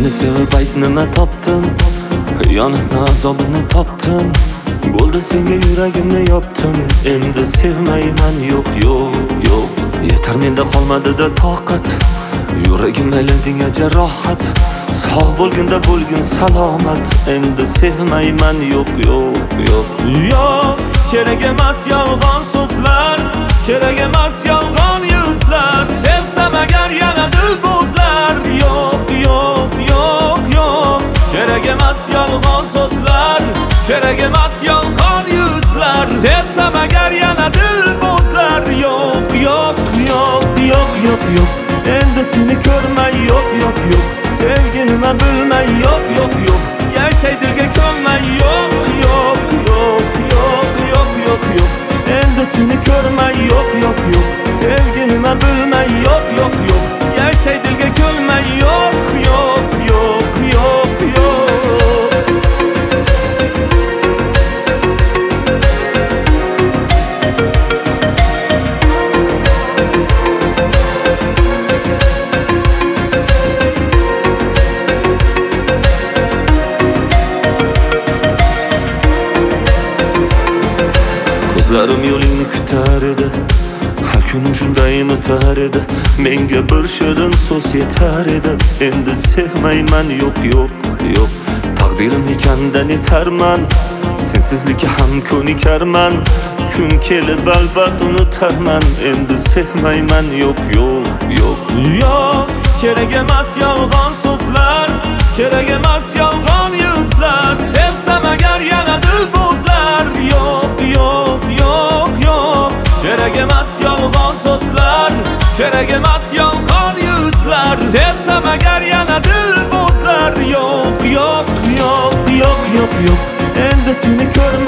Seni sevib aytnima topdim, yonitni azobini totdim. Bo'ldi senga yuragimni yopdim, endi sevmayman, yo'q yo'q yo'q. Yetar menda qolmadi-da toqat, yuragim aylandinga jarohat. Sog' bo'lganda bo'lgin salomat, endi sevmayman, yo'q yo'q yo'q. Yo'q, kerak emas yolg'on so'zlar, kerak emas yolg'on yuzlar. Sevsam agar yana dil bo'zlar, yo'q yo'q yo'q yo'q. Kerak emas yolg'on so'zlar, kerak emas yolg'on yuzlar. Sevsam agar yana dil bo'zlar, yo'q yo'q yo'q yo'q yo'q yo'q. Endi seni ko'rmay, yo'q yo'q yo'q. Sevgi nima bilmay, yo'q yo'q yo'q. Yashay dilga ko'nmay, yo'q yo'q yo'q yo'q yo'q yo'q yo'q. Endi seni ko'rmay, yo'q yo'q yo'q. Sevgi nima bilmay, yo'q yo'q yo'q. Yashay dilga ko'nmay, yo'q yo'q yo'q yo'q yo'q. Ko'zlarim yo'lingni kutar edi, har kunim shunday o'tar edi. Menga bir shirin so'z yetar edi, endi sevmayman, yo'q yo'q yo'q. Taqdirim ekandan yetarman, sensizlikka ham ko'nikarman. Kun kelib albat unutarman, endi sevmayman, yo'q yo'q yo'q yo'q. Kerak emas yolg'on so'zlar, kerak emas yolg'on yuzlar. Sevsam agar yana dil bo'zlar, yo'q yo'q yo'q yo'q. Kerak emas yolg'on so'zlar, kerak emas yolg'on yuzlar. Sevsam agar yana dil bo'zlar, yo'q yo'q yo'q yo'q yo'q yo'q. Endi seni ko'rmay